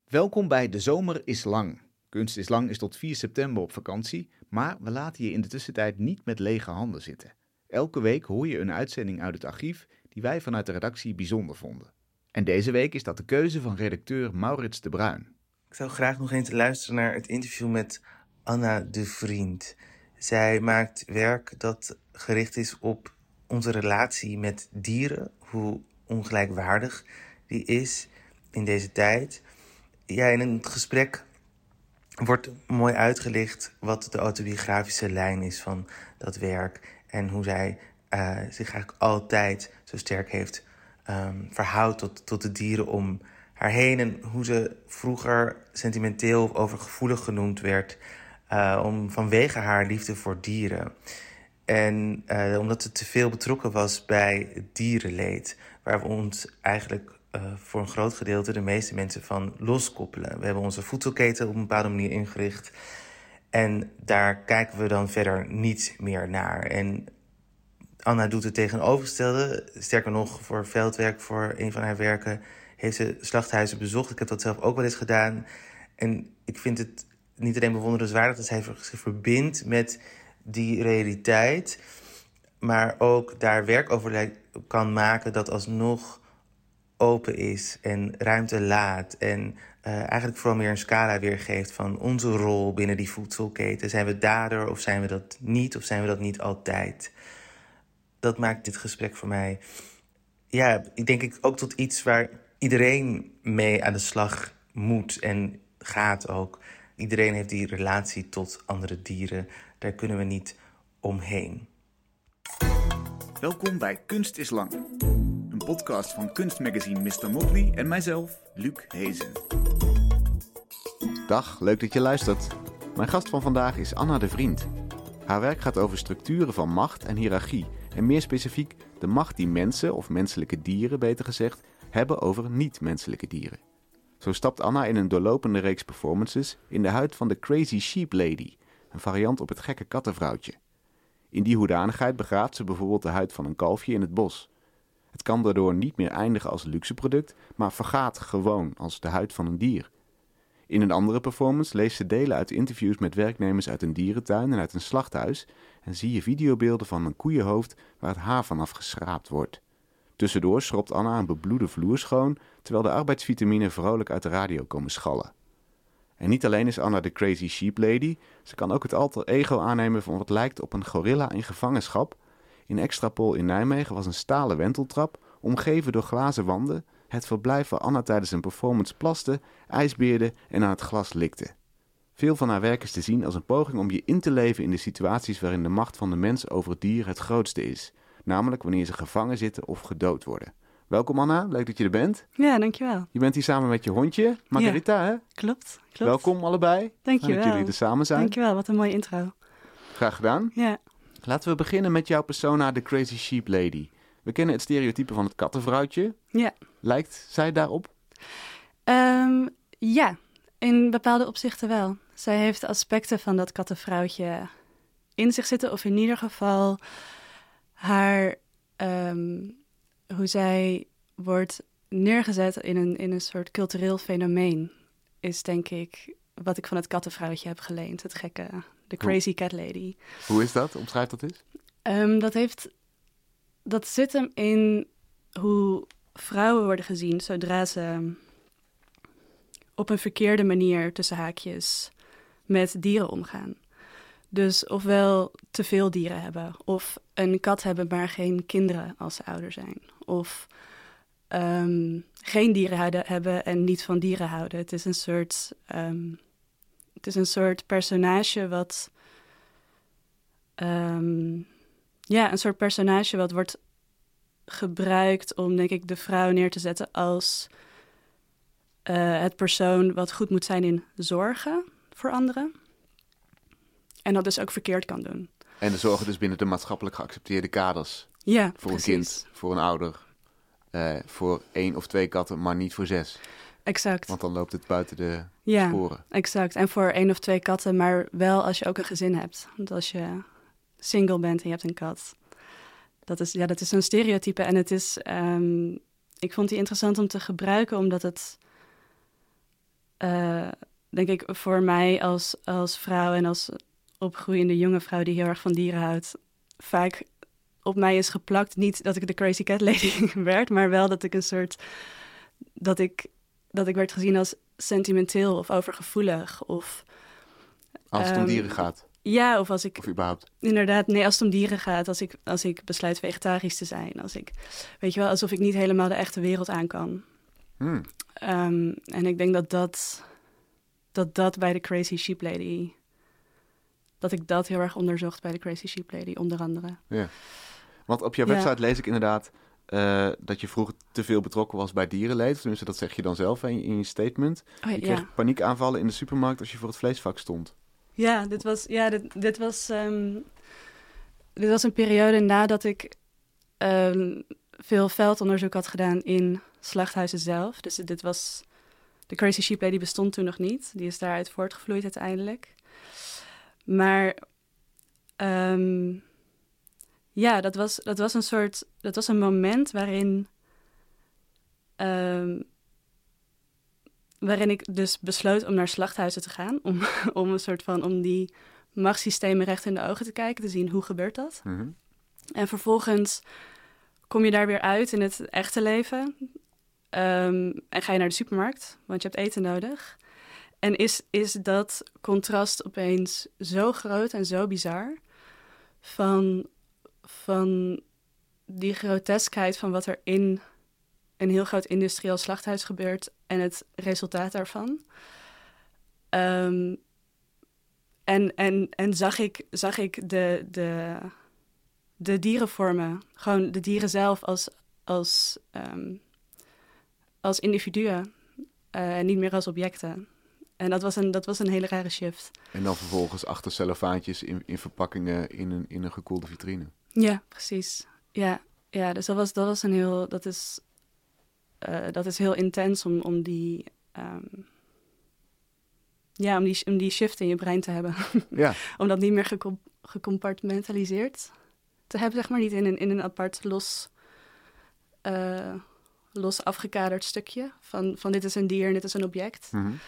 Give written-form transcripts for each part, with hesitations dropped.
Welkom bij De Zomer is Lang. Kunst is Lang is tot 4 september op vakantie, maar we laten je in de tussentijd niet met lege handen zitten. Elke week hoor je een uitzending uit het archief die wij vanuit de redactie bijzonder vonden. En deze week is dat de keuze van redacteur Maurits de Bruin. Ik zou graag nog eens luisteren naar het interview met Anna de Vriend. Zij maakt werk dat gericht is op onze relatie met dieren, hoe ongelijkwaardig die is in deze tijd. Ja, in het gesprek wordt mooi uitgelicht wat de autobiografische lijn is van dat werk en hoe zij zich eigenlijk altijd zo sterk heeft verhoudt tot de dieren om haar heen en hoe ze vroeger sentimenteel of overgevoelig genoemd werd vanwege haar liefde voor dieren. En omdat ze te veel betrokken was bij het dierenleed, waar we ons eigenlijk voor een groot gedeelte de meeste mensen van loskoppelen. We hebben onze voedselketen op een bepaalde manier ingericht en daar kijken we dan verder niet meer naar. En Anna doet het tegenovergestelde. Sterker nog, voor veldwerk, voor een van haar werken, heeft ze slachthuizen bezocht. Ik heb dat zelf ook wel eens gedaan. En ik vind het niet alleen bewonderenswaardig dat zij zich verbindt met die realiteit, maar ook daar werk over kan maken dat alsnog open is en ruimte laat. En eigenlijk vooral meer een scala weergeeft van onze rol binnen die voedselketen. Zijn we dader of zijn we dat niet? Of zijn we dat niet altijd? Dat maakt dit gesprek voor mij, ja, ik denk ook tot iets waar iedereen mee aan de slag moet en gaat ook. Iedereen heeft die relatie tot andere dieren. Daar kunnen we niet omheen. Welkom bij Kunst is Lang. Een podcast van kunstmagazine Mr. Motley en mijzelf, Luc Hezen. Dag, leuk dat je luistert. Mijn gast van vandaag is Anna de Vriend. Haar werk gaat over structuren van macht en hiërarchie. En meer specifiek de macht die mensen, of menselijke dieren beter gezegd, hebben over niet-menselijke dieren. Zo stapt Anna in een doorlopende reeks performances in de huid van de Crazy Sheep Lady, een variant op het gekke kattenvrouwtje. In die hoedanigheid begraaft ze bijvoorbeeld de huid van een kalfje in het bos. Het kan daardoor niet meer eindigen als luxe product, maar vergaat gewoon als de huid van een dier. In een andere performance leest ze delen uit interviews met werknemers uit een dierentuin en uit een slachthuis en zie je videobeelden van een koeienhoofd waar het haar vanaf geschraapt wordt. Tussendoor schrobt Anna een bebloede vloer schoon, terwijl de arbeidsvitamine vrolijk uit de radio komen schallen. En niet alleen is Anna de Crazy Sheep Lady, ze kan ook het alter ego aannemen van wat lijkt op een gorilla in gevangenschap. In Extrapol in Nijmegen was een stalen wenteltrap, omgeven door glazen wanden, het verblijf waar Anna tijdens een performance plaste, ijsbeerde en aan het glas likte. Veel van haar werk is te zien als een poging om je in te leven in de situaties waarin de macht van de mens over het dier het grootste is. Namelijk wanneer ze gevangen zitten of gedood worden. Welkom Anna, leuk dat je er bent. Ja, dankjewel. Je bent hier samen met je hondje, Margarita, hè? Klopt. Welkom allebei. Dankjewel. Fijn dat jullie er samen zijn. Dankjewel, wat een mooie intro. Graag gedaan. Ja. Laten we beginnen met jouw persona, de Crazy Sheep Lady. We kennen het stereotype van het kattenvrouwtje. Ja. Lijkt zij daarop? Ja, in bepaalde opzichten wel. Zij heeft aspecten van dat kattenvrouwtje in zich zitten, of in ieder geval haar, hoe zij wordt neergezet in een soort cultureel fenomeen, is denk ik wat ik van het kattenvrouwtje heb geleend. Het gekke, de Crazy Cat Lady. Hoe is dat? Omschrijf dat eens. Dat zit hem in hoe vrouwen worden gezien zodra ze op een verkeerde manier, tussen haakjes, met dieren omgaan. Dus ofwel te veel dieren hebben, of een kat hebben maar geen kinderen als ze ouder zijn. Of geen dieren hebben en niet van dieren houden. Het is een soort personage wat een soort personage wat wordt gebruikt om, denk ik, de vrouw neer te zetten als het persoon wat goed moet zijn in zorgen voor anderen. En dat dus ook verkeerd kan doen. En de zorgen dus binnen de maatschappelijk geaccepteerde kaders. Ja, voor precies. Een kind, voor een ouder, voor 1 of 2 katten, maar niet voor 6. Exact. Want dan loopt het buiten de sporen. Exact. En voor 1 of 2 katten, maar wel als je ook een gezin hebt. Want als je single bent en je hebt een kat. Dat is een stereotype. En het is, ik vond die interessant om te gebruiken, omdat het denk ik, voor mij als vrouw en als opgroeiende jonge vrouw die heel erg van dieren houdt, vaak op mij is geplakt. Niet dat ik de crazy cat lady werd, maar wel dat ik een soort... dat ik werd gezien als sentimenteel of overgevoelig. Of Als het om dieren gaat. Ja, of als ik... Of überhaupt. Inderdaad, nee, als het om dieren gaat. Als ik besluit vegetarisch te zijn. Weet je wel, alsof ik niet helemaal de echte wereld aan kan. En ik denk dat bij de Crazy Sheep Lady... dat ik dat heel erg onderzocht bij de Crazy Sheep Lady, onder andere. Ja. Want op jouw website lees ik inderdaad... dat je vroeger te veel betrokken was bij dierenleed. Tenminste, dat zeg je dan zelf in je statement. Je kreeg paniekaanvallen in de supermarkt als je voor het vleesvak stond. Ja, dit was een periode nadat ik veel veldonderzoek had gedaan in slachthuizen zelf. Dus de Crazy Sheep Lady bestond toen nog niet. Die is daaruit voortgevloeid uiteindelijk. Maar dat was een moment waarin ik dus besloot om naar slachthuizen te gaan. Om die machtssystemen recht in de ogen te kijken, te zien hoe gebeurt dat. Mm-hmm. En vervolgens kom je daar weer uit in het echte leven. En ga je naar de supermarkt, want je hebt eten nodig. En is dat contrast opeens zo groot en zo bizar van die groteskheid van wat er in een heel groot industrieel slachthuis gebeurt en het resultaat daarvan. En zag ik de dierenvormen, gewoon de dieren zelf als individuen en niet meer als objecten. En dat was een hele rare shift. En dan vervolgens achter cellofaantjes in verpakkingen in een gekoelde vitrine. Ja, precies. Ja, dus dat is heel intens om die shift in je brein te hebben. Ja. Om dat niet meer gecompartmentaliseerd te hebben, zeg maar. Niet in een apart los afgekaderd stukje van dit is een dier en dit is een object. Mm-hmm.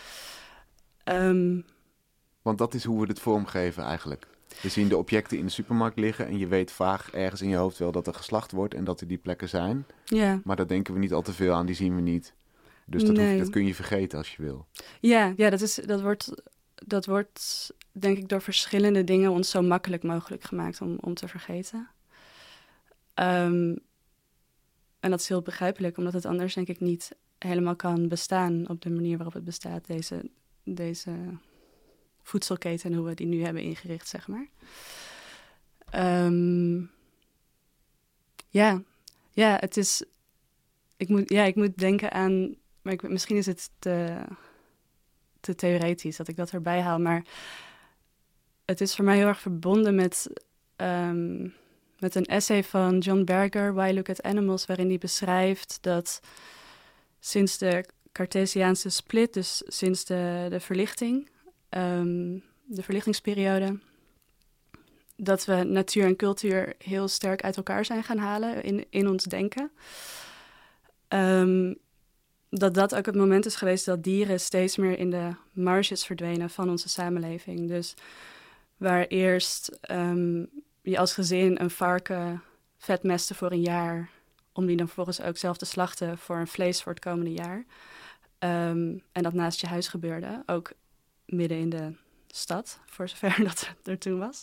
Want dat is hoe we dit vormgeven eigenlijk. We zien de objecten in de supermarkt liggen en je weet vaag ergens in je hoofd wel dat er geslacht wordt en dat er die plekken zijn. Ja. Maar daar denken we niet al te veel aan, die zien we niet. Dus dat kun je vergeten als je wil. Ja, dat wordt denk ik door verschillende dingen ons zo makkelijk mogelijk gemaakt om te vergeten. En dat is heel begrijpelijk, omdat het anders denk ik niet helemaal kan bestaan op de manier waarop het bestaat, deze voedselketen en hoe we die nu hebben ingericht, zeg maar. Het is... Ik moet denken aan... Maar misschien is het te theoretisch dat ik dat erbij haal, maar het is voor mij heel erg verbonden met een essay van John Berger, Why Look at Animals, waarin hij beschrijft dat sinds de Cartesiaanse split, dus sinds de verlichting, de verlichtingsperiode, dat we natuur en cultuur heel sterk uit elkaar zijn gaan halen in ons denken. Dat ook het moment is geweest dat dieren steeds meer in de marges verdwenen van onze samenleving. Dus waar eerst je als gezin een varken vetmestte voor een jaar, om die dan vervolgens ook zelf te slachten voor een vlees voor het komende jaar. En dat naast je huis gebeurde, ook midden in de stad, voor zover dat er toen was.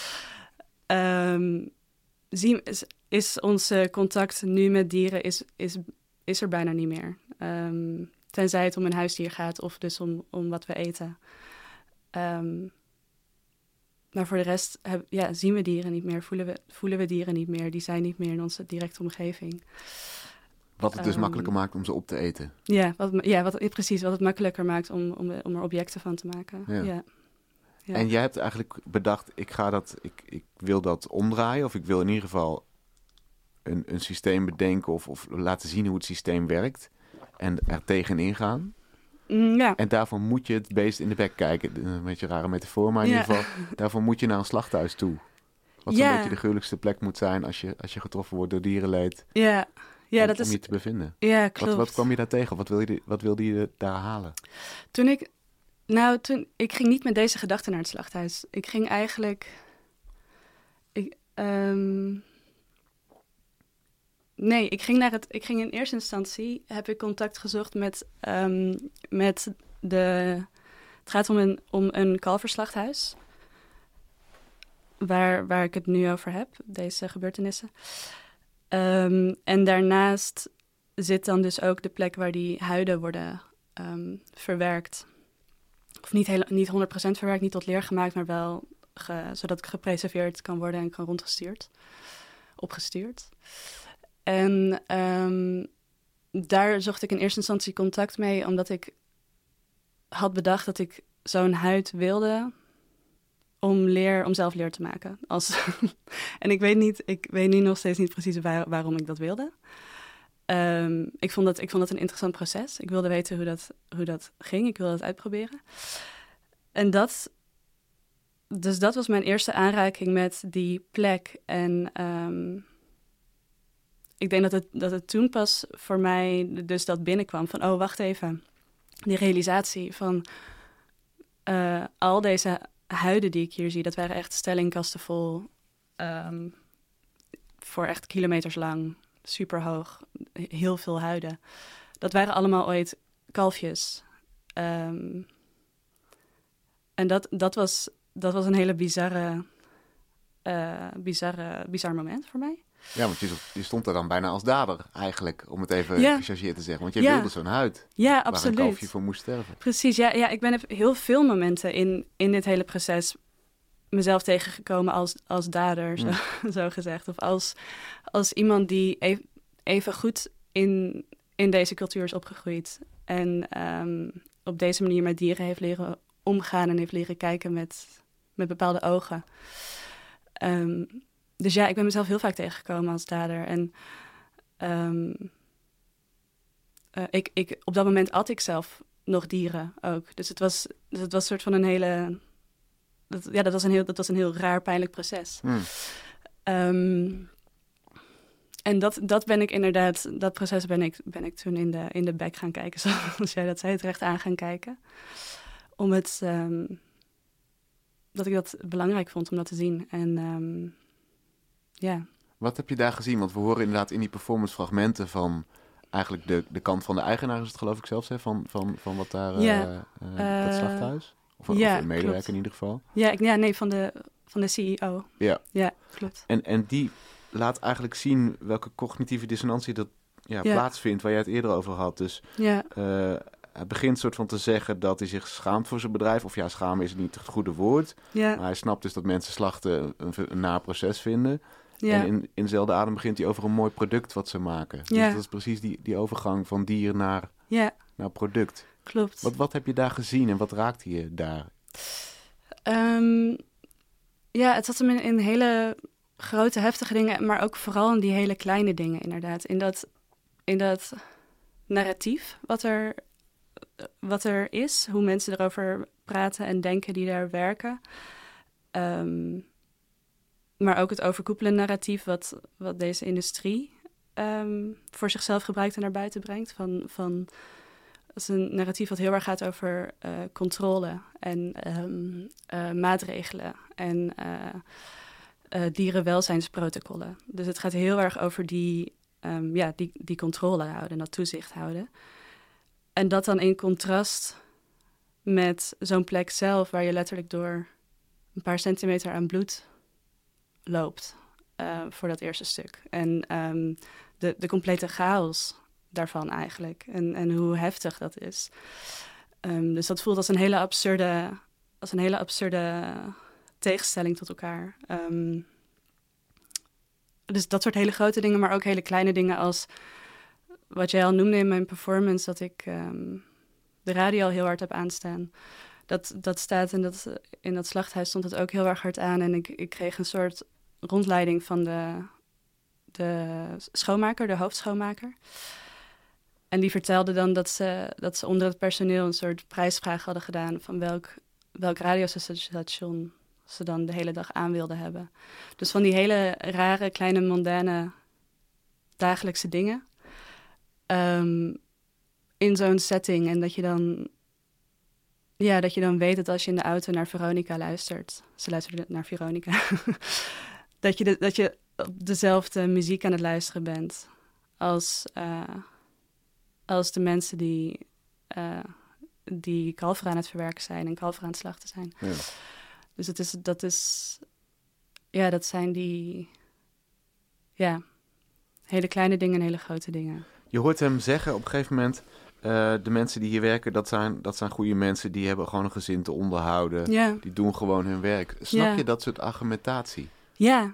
Is onze contact nu met dieren is er bijna niet meer. Tenzij het om een huisdier gaat of dus om wat we eten. Maar voor de rest zien we dieren niet meer, voelen we dieren niet meer. Die zijn niet meer in onze directe omgeving. Wat het dus makkelijker maakt om ze op te eten. Precies. Wat het makkelijker maakt om er objecten van te maken. Ja. En jij hebt eigenlijk bedacht, ik wil dat omdraaien. Of ik wil in ieder geval een systeem bedenken of laten zien hoe het systeem werkt. En er tegenin gaan. Ja. En daarvoor moet je het beest in de bek kijken. Een beetje een rare metafoor, maar in ieder geval, daarvoor moet je naar een slachthuis toe. Wat zo'n beetje de gruwelijkste plek moet zijn als je getroffen wordt door dierenleed. Ja, Ja, om je te bevinden. Ja, klopt. Wat kwam je daar tegen? Wat wilde je daar halen? Ik ging niet met deze gedachten naar het slachthuis. Ik ging eigenlijk... ik ging in eerste instantie... heb ik contact gezocht met het gaat om een kalverslachthuis. Waar ik het nu over heb, deze gebeurtenissen. En daarnaast zit dan dus ook de plek waar die huiden worden verwerkt. Of niet 100% verwerkt, niet tot leer gemaakt, maar wel zodat het gepreserveerd kan worden en kan opgestuurd. En daar zocht ik in eerste instantie contact mee, omdat ik had bedacht dat ik zo'n huid wilde om zelf leer te maken. En ik weet nu nog steeds niet precies waarom ik dat wilde. Ik vond dat een interessant proces. Ik wilde weten hoe dat ging. Ik wilde het uitproberen. En dat was mijn eerste aanraking met die plek. En ik denk dat het toen pas voor mij dus dat binnenkwam van... oh, wacht even. Die realisatie van al deze huiden die ik hier zie... dat waren echt stellingkasten vol. Voor echt kilometers lang. Super hoog. Heel veel huiden. Dat waren allemaal ooit kalfjes. En dat was een hele bizar moment voor mij. Ja, want je stond er dan bijna als dader eigenlijk, om het even gechargeerd te zeggen. Want je wilde zo'n huid waar een kalfje voor moest sterven. Precies, ja, ik ben op heel veel momenten in dit hele proces mezelf tegengekomen als dader, zo gezegd. Of als iemand die even goed in deze cultuur is opgegroeid. En op deze manier met dieren heeft leren omgaan en heeft leren kijken met bepaalde ogen. Dus ja, ik ben mezelf heel vaak tegengekomen als dader. En op dat moment at ik zelf nog dieren ook. Dus het was een soort van een hele... Dat was een heel raar, pijnlijk proces. En dat ben ik inderdaad... Dat proces ben ik toen in de bek gaan kijken. Zoals jij dat zei, het recht aan gaan kijken. Om het... dat ik dat belangrijk vond om dat te zien. En ja. Wat heb je daar gezien? Want we horen inderdaad in die performance fragmenten van... eigenlijk de kant van de eigenaar is het, geloof ik zelfs, hè? Van wat daar... dat slachthuis? Of een medewerker klopt. In ieder geval. Van de CEO. Ja, klopt. En die laat eigenlijk zien welke cognitieve dissonantie dat plaatsvindt, waar jij het eerder over had. Dus hij begint soort van te zeggen dat hij zich schaamt voor zijn bedrijf. Of ja, schamen is niet het goede woord. Ja. Maar hij snapt dus dat mensen slachten een naar proces vinden. Ja. En in dezelfde adem begint hij over een mooi product wat ze maken. Ja. Dus dat is precies die overgang van dier naar product. Klopt. Wat heb je daar gezien en wat raakte je daar? Het zat hem in hele grote, heftige dingen, maar ook vooral in die hele kleine dingen, inderdaad. In dat narratief wat er is, hoe mensen erover praten en denken die daar werken. Maar ook het overkoepelende narratief wat deze industrie voor zichzelf gebruikt en naar buiten brengt. Dat is een narratief wat heel erg gaat over controle en maatregelen en dierenwelzijnsprotocollen. Dus het gaat heel erg over die controle houden en dat toezicht houden. En dat dan in contrast met zo'n plek zelf, waar je letterlijk door een paar centimeter aan bloed loopt voor dat eerste stuk. En de complete chaos daarvan eigenlijk. En hoe heftig dat is. Dus dat voelt als een hele absurde tegenstelling tot elkaar. Dus dat soort hele grote dingen, maar ook hele kleine dingen als wat jij al noemde in mijn performance, dat ik de radio al heel hard heb aanstaan. Dat staat in dat slachthuis stond het ook heel erg hard aan. En ik kreeg een soort rondleiding van de schoonmaker, de hoofdschoonmaker. En die vertelde dan dat ze onder het personeel een soort prijsvraag hadden gedaan van welk radiostation ze dan de hele dag aan wilden hebben. Dus van die hele rare, kleine, mondaine, dagelijkse dingen. in zo'n setting. En dat je dan weet dat als je in de auto naar Veronica luistert... Ze luisterde naar Veronica. dat je op dezelfde muziek aan het luisteren bent... als de mensen die kalveren aan het verwerken zijn... en kalveren aan het slachten zijn. Ja. Dus dat zijn die... Ja, hele kleine dingen en hele grote dingen. Je hoort hem zeggen op een gegeven moment... de mensen die hier werken, dat zijn goede mensen... die hebben gewoon een gezin te onderhouden. Ja. Die doen gewoon hun werk. Snap je dat soort argumentatie? Ja.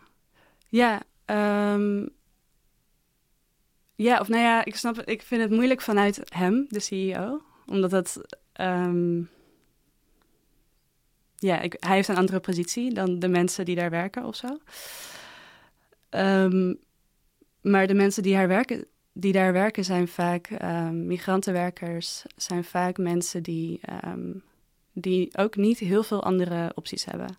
Ik vind het moeilijk vanuit hem, de CEO. Omdat het... hij heeft een andere positie dan de mensen die daar werken of zo. Maar de mensen die daar werken zijn vaak migrantenwerkers, zijn vaak mensen die ook niet heel veel andere opties hebben.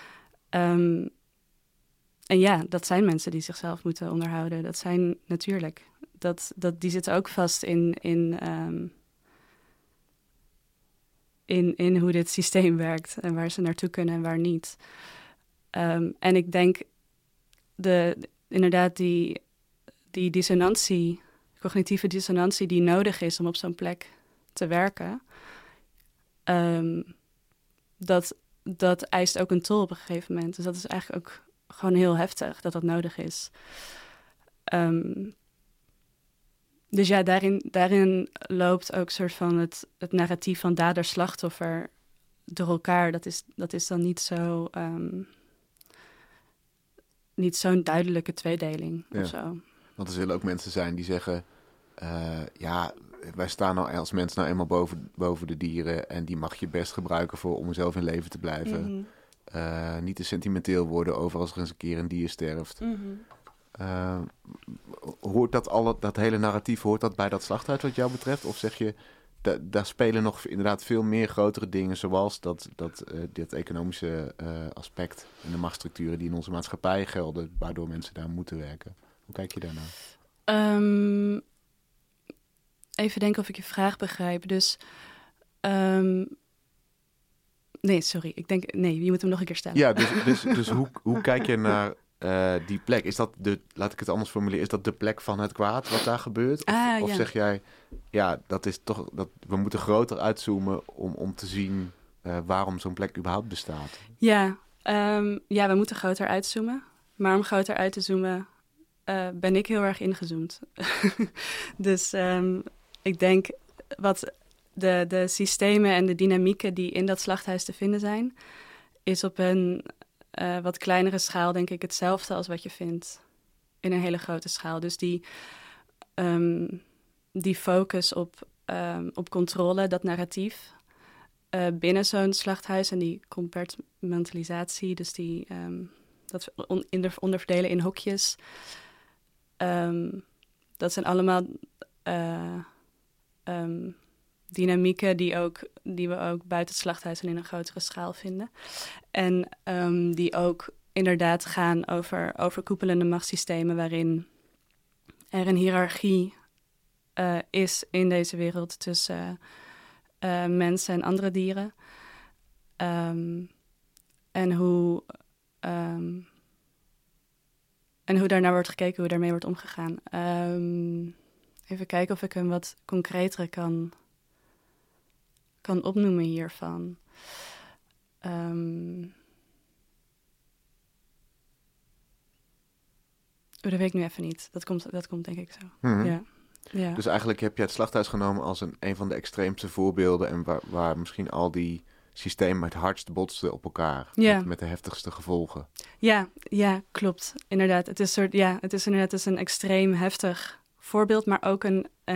En ja, dat zijn mensen die zichzelf moeten onderhouden. Dat zijn natuurlijk. Die zitten ook vast in hoe dit systeem werkt en waar ze naartoe kunnen en waar niet. En ik denk inderdaad die dissonantie, cognitieve dissonantie die nodig is om op zo'n plek te werken, dat eist ook een tol op een gegeven moment. Dus dat is eigenlijk ook gewoon heel heftig dat nodig is. Dus ja, daarin loopt ook soort van het narratief van dader-slachtoffer door elkaar. Dat is dan niet zo'n duidelijke tweedeling of zo. Want er zullen ook mensen zijn die zeggen... wij staan nou als mens nou eenmaal boven de dieren... en die mag je best gebruiken om zelf in leven te blijven. Mm-hmm. Niet te sentimenteel worden over als er eens een keer een dier sterft. Mm-hmm. Hoort dat hele narratief, hoort dat bij dat slachthuis wat jou betreft? Of zeg je, daar spelen nog inderdaad veel meer grotere dingen... zoals dit economische aspect en de machtsstructuren die in onze maatschappij gelden... waardoor mensen daar moeten werken. Hoe kijk je daarnaar? Even denken of ik je vraag begrijp. Dus, nee, sorry. Je moet hem nog een keer stellen. Ja, dus hoe kijk je naar die plek? Is dat laat ik het anders formuleren, is dat de plek van het kwaad wat daar gebeurt? Of zeg jij, dat is toch, we moeten groter uitzoomen om te zien waarom zo'n plek überhaupt bestaat? Ja, we moeten groter uitzoomen. Maar om groter uit te zoomen ben ik heel erg ingezoomd. Dus ik denk wat de systemen en de dynamieken die in dat slachthuis te vinden zijn, is op een wat kleinere schaal denk ik hetzelfde als wat je vindt in een hele grote schaal. Dus die focus op controle, dat narratief binnen zo'n slachthuis en die compartmentalisatie, dus dat onderverdelen in hokjes. Dat zijn allemaal dynamieken die we ook buiten het slachthuis en in een grotere schaal vinden. En die ook inderdaad gaan over overkoepelende machtssystemen waarin er een hiërarchie is in deze wereld tussen mensen en andere dieren. En hoe daarnaar wordt gekeken, hoe daarmee wordt omgegaan. Even kijken of ik een wat concretere kan opnoemen hiervan. Dat weet ik nu even niet. Dat komt denk ik zo. Mm-hmm. Ja. Dus eigenlijk heb je het slachthuis genomen als een van de extreemste voorbeelden... en waar misschien al die systemen het hardst botsten op elkaar. Ja. Met de heftigste gevolgen. Ja, klopt. Inderdaad. Het is inderdaad een extreem heftig voorbeeld... maar ook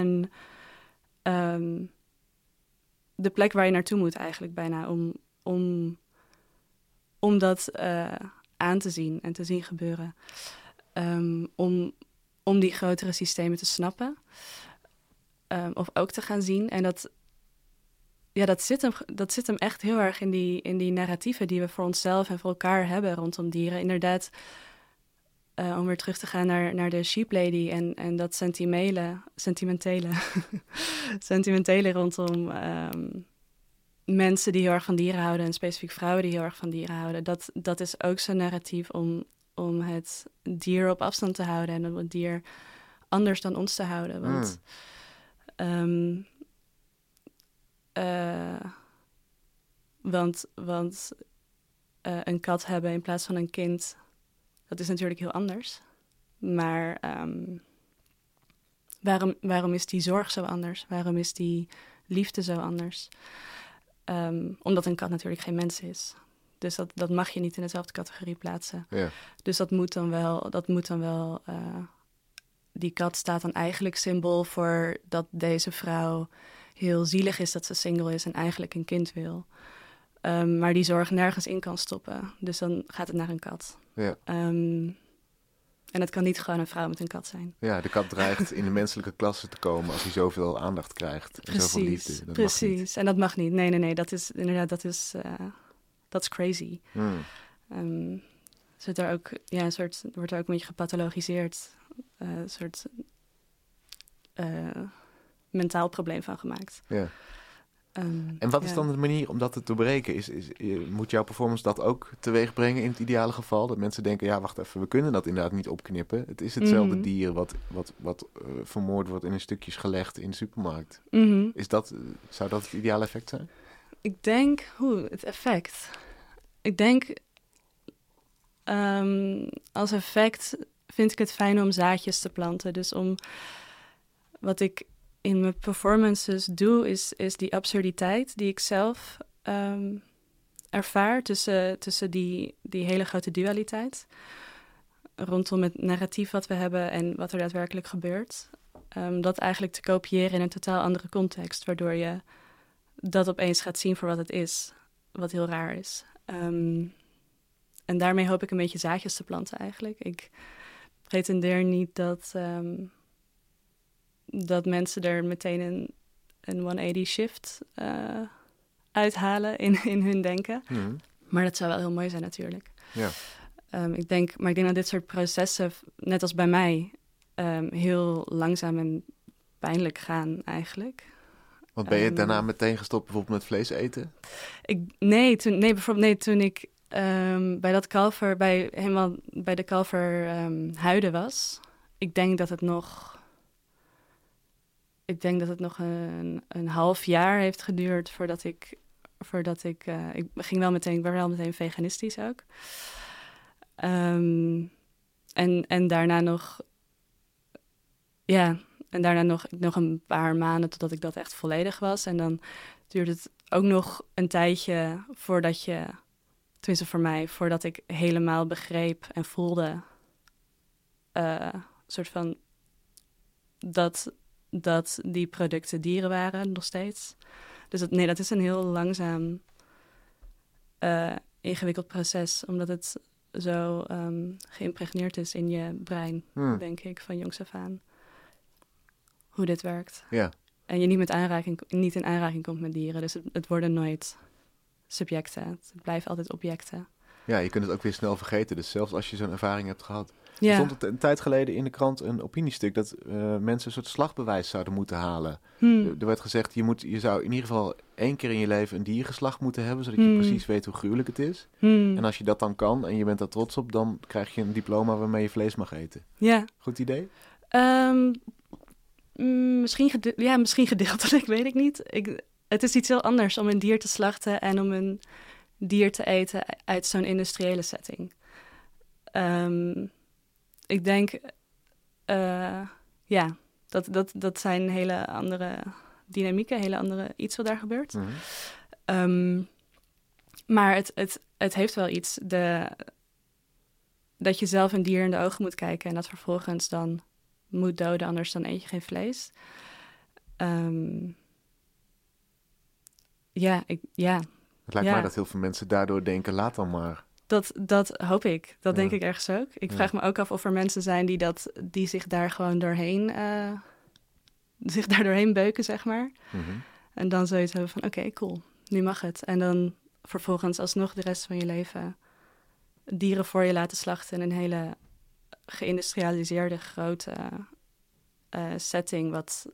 de plek waar je naartoe moet eigenlijk bijna... om dat aan te zien en te zien gebeuren... Om die grotere systemen te snappen. Of ook te gaan zien. En dat zit hem echt heel erg in die narratieven... die we voor onszelf en voor elkaar hebben rondom dieren. Inderdaad, om weer terug te gaan naar de sheep lady en dat sentimentele rondom mensen die heel erg van dieren houden en specifiek vrouwen die heel erg van dieren houden. Dat is ook zo'n narratief om het dier op afstand te houden en om het dier anders dan ons te houden. Want een kat hebben in plaats van een kind, dat is natuurlijk heel anders. Maar waarom is die zorg zo anders? Waarom is die liefde zo anders? Omdat een kat natuurlijk geen mens is. Dus dat mag je niet in dezelfde categorie plaatsen. Ja. Dus dat moet dan wel die kat staat dan eigenlijk symbool voor dat deze vrouw heel zielig is dat ze single is en eigenlijk een kind wil. Maar die zorg nergens in kan stoppen. Dus dan gaat het naar een kat. Ja. En het kan niet gewoon een vrouw met een kat zijn. Ja, de kat dreigt in de menselijke klasse te komen als hij zoveel aandacht krijgt. En zoveel liefde. Dat mag niet. En dat mag niet. Nee. Dat is inderdaad, dat is crazy. Zit er ook, wordt er ook een beetje gepathologiseerd. Een soort mentaal probleem van gemaakt. Ja. En wat is dan de manier om dat te doorbreken? Moet jouw performance dat ook teweeg brengen in het ideale geval? Dat mensen denken, ja, wacht even, we kunnen dat inderdaad niet opknippen. Het is hetzelfde dier wat vermoord wordt en in stukjes gelegd in de supermarkt. Mm-hmm. Zou dat het ideale effect zijn? Ik denk, het effect. Ik denk, als effect vind ik het fijn om zaadjes te planten. Dus wat ik in mijn performances doe, is die absurditeit die ik zelf ervaar tussen die hele grote dualiteit rondom het narratief wat we hebben en wat er daadwerkelijk gebeurt. Dat eigenlijk te kopiëren in een totaal andere context, waardoor je dat opeens gaat zien voor wat het is, wat heel raar is. En daarmee hoop ik een beetje zaadjes te planten eigenlijk. Ik pretendeer niet dat mensen er meteen een 180 shift uithalen in hun denken. Mm-hmm. Maar dat zou wel heel mooi zijn natuurlijk. Ja. Ik denk dat dit soort processen, net als bij mij, heel langzaam en pijnlijk gaan eigenlijk. Want ben je daarna meteen gestopt bijvoorbeeld met vlees eten? Toen ik bij dat kalver, bij de kalver huiden was. Ik denk dat het nog een half jaar heeft geduurd voordat ik ging wel meteen, ik ben wel meteen veganistisch ook. En daarna nog nog een paar maanden totdat ik dat echt volledig was. En dan duurde het ook nog een tijdje voordat je, tenminste voor mij, voordat ik helemaal begreep en voelde soort van dat die producten dieren waren, nog steeds. Dus dat is een heel langzaam, ingewikkeld proces, omdat het zo geïmpregneerd is in je brein, denk ik, van jongs af aan. Hoe dit werkt. Ja. En je niet in aanraking komt met dieren. Dus het worden nooit subjecten. Het blijven altijd objecten. Ja, je kunt het ook weer snel vergeten. Dus zelfs als je zo'n ervaring hebt gehad. Ja. Er stond een tijd geleden in de krant een opiniestuk dat mensen een soort slagbewijs zouden moeten halen. Er werd gezegd, je zou in ieder geval 1 keer in je leven een dier geslacht moeten hebben, zodat je precies weet hoe gruwelijk het is. En als je dat dan kan en je bent daar trots op, dan krijg je een diploma waarmee je vlees mag eten. Ja. Goed idee? Misschien gedeeltelijk, weet ik niet. Het is iets heel anders om een dier te slachten en om een dier te eten uit zo'n industriële setting. Ik denk, dat zijn hele andere dynamieken, hele andere iets wat daar gebeurt. Mm-hmm. Maar het heeft wel iets, dat je zelf een dier in de ogen moet kijken en dat vervolgens dan moet doden, anders dan eet je geen vlees. Het lijkt mij dat heel veel mensen daardoor denken, laat dan maar. Dat hoop ik. Dat denk ik ergens ook. Ik vraag me ook af of er mensen zijn die zich daar gewoon doorheen beuken, zeg maar. Mm-hmm. En dan zoiets hebben van, oké, cool, nu mag het. En dan vervolgens alsnog de rest van je leven dieren voor je laten slachten en een hele geïndustrialiseerde grote setting,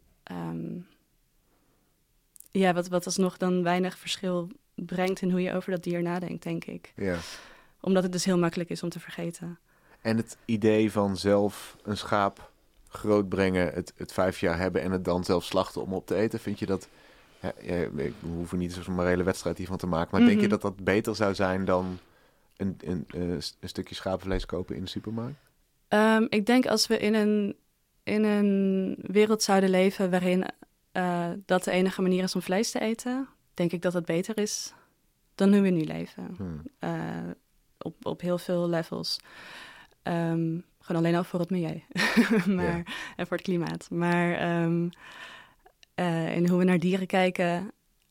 wat alsnog dan weinig verschil brengt in hoe je over dat dier nadenkt, denk ik. Ja. Omdat het dus heel makkelijk is om te vergeten. En het idee van zelf een schaap grootbrengen, het 5 jaar hebben en het dan zelf slachten om op te eten, vind je dat... we hoeven niet zo'n morele wedstrijd hiervan te maken, maar denk je dat dat beter zou zijn dan een stukje schapenvlees kopen in de supermarkt? Ik denk als we in een wereld zouden leven waarin dat de enige manier is om vlees te eten, denk ik dat het beter is dan hoe we nu leven. Op heel veel levels. Gewoon alleen al voor het milieu en voor het klimaat. Maar in hoe we naar dieren kijken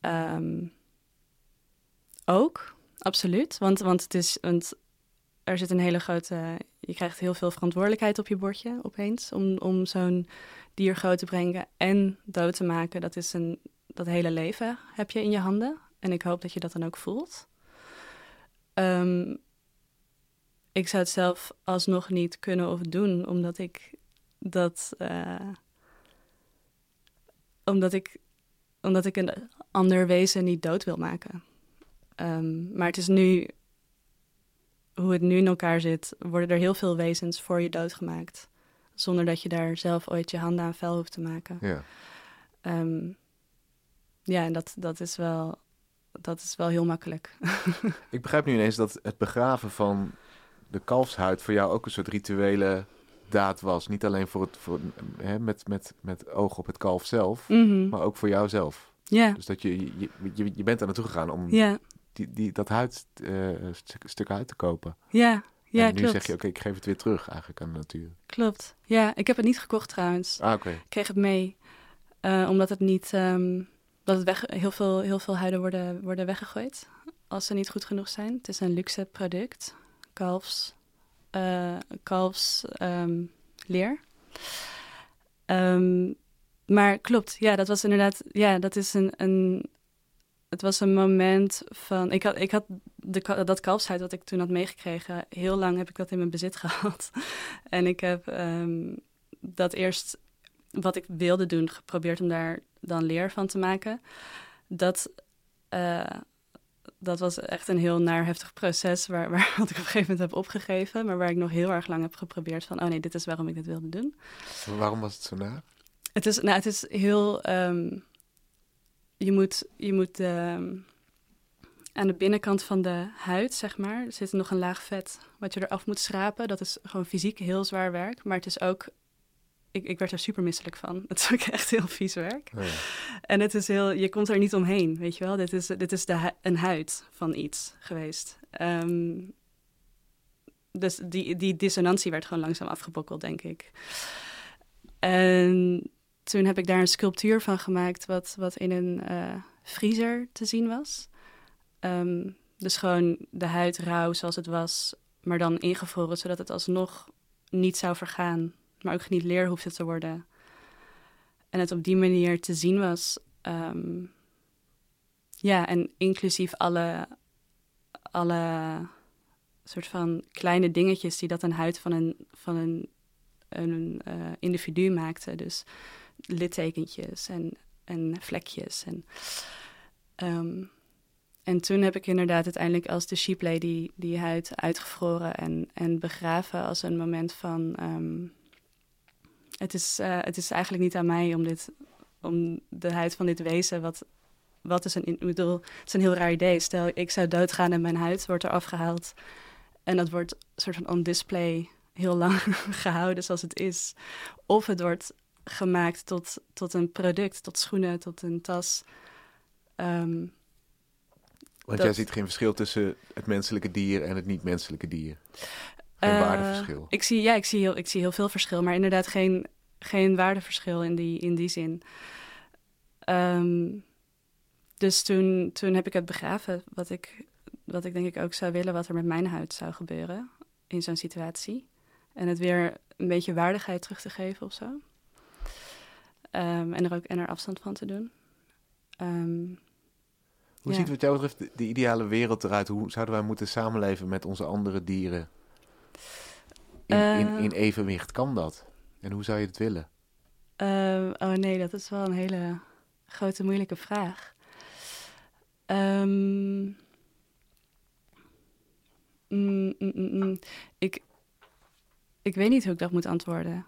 ook, absoluut. Want er zit een hele grote... Je krijgt heel veel verantwoordelijkheid op je bordje opeens om zo'n dier groot te brengen en dood te maken. Dat hele leven heb je in je handen. En ik hoop dat je dat dan ook voelt. Ik zou het zelf alsnog niet kunnen of doen, omdat ik een ander wezen niet dood wil maken. Maar het is nu, hoe het nu in elkaar zit, worden er heel veel wezens voor je doodgemaakt. Zonder dat je daar zelf ooit je handen aan vuil hoeft te maken. Ja. En dat is wel heel makkelijk. Ik begrijp nu ineens dat het begraven van de kalfshuid voor jou ook een soort rituele daad was. Niet alleen met oog op het kalf zelf, maar ook voor jouzelf. Ja. Dus dat je bent daar naartoe gegaan om dat stuk huid te kopen. Ja, en nu klopt. zeg je, oké, ik geef het weer terug eigenlijk aan de natuur. Klopt. Ja, ik heb het niet gekocht trouwens. Oké. Ik kreeg het mee. Omdat het niet... dat het heel veel huiden worden weggegooid als ze niet goed genoeg zijn. Het is een luxe product. Kalfsleer. Maar klopt, ja, dat was inderdaad... Ja, dat is het was een moment van... Ik had dat kalfshuid wat ik toen had meegekregen... Heel lang heb ik dat in mijn bezit gehad. En ik heb dat eerst... Wat ik wilde doen, geprobeerd om daar dan leer van te maken. Dat was echt een heel naar heftig proces... wat ik op een gegeven moment heb opgegeven... maar waar ik nog heel erg lang heb geprobeerd van... oh nee, dit is waarom ik dit wilde doen. Maar waarom was het zo naar? Het is heel... Je moet aan de binnenkant van de huid, zeg maar... er zit nog een laag vet wat je eraf moet schrapen. Dat is gewoon fysiek heel zwaar werk. Maar het is ook... Ik werd er super misselijk van. Het is ook echt heel vies werk. Oh ja. En het is je komt er niet omheen, weet je wel. Dit is een huid van iets geweest. Dus die dissonantie werd gewoon langzaam afgebrokkeld, denk ik. En toen heb ik daar een sculptuur van gemaakt... wat in een vriezer te zien was. Dus gewoon de huid rauw zoals het was... maar dan ingevroren, zodat het alsnog niet zou vergaan... maar ook niet leer hoefde te worden. En het op die manier te zien was... en inclusief alle soort van kleine dingetjes... die dat een huid van een individu maakte. Dus littekentjes en vlekjes. En toen heb ik inderdaad uiteindelijk als de sheep lady... die huid uitgevroren en begraven als een moment van... Het is eigenlijk niet aan mij om de huid van dit wezen... Wat is ik bedoel, het is een heel raar idee. Stel, ik zou doodgaan en mijn huid wordt eraf gehaald. En dat wordt soort van on display heel lang gehouden zoals het is. Of het wordt gemaakt tot een product, tot schoenen, tot een tas. Want jij ziet geen verschil tussen het menselijke dier en het niet-menselijke dier? Geen waardeverschil? Ik zie heel veel verschil, maar inderdaad geen waardeverschil in die zin. Dus toen heb ik het begraven, wat ik denk ik ook zou willen... wat er met mijn huid zou gebeuren in zo'n situatie. En het weer een beetje waardigheid terug te geven of zo. En er afstand van te doen. Hoe ziet wat jou betreft de ideale wereld eruit? Hoe zouden wij moeten samenleven met onze andere dieren? in evenwicht kan dat? En hoe zou je het willen? Oh nee, dat is wel een hele grote, moeilijke vraag. Ik weet niet hoe ik dat moet antwoorden.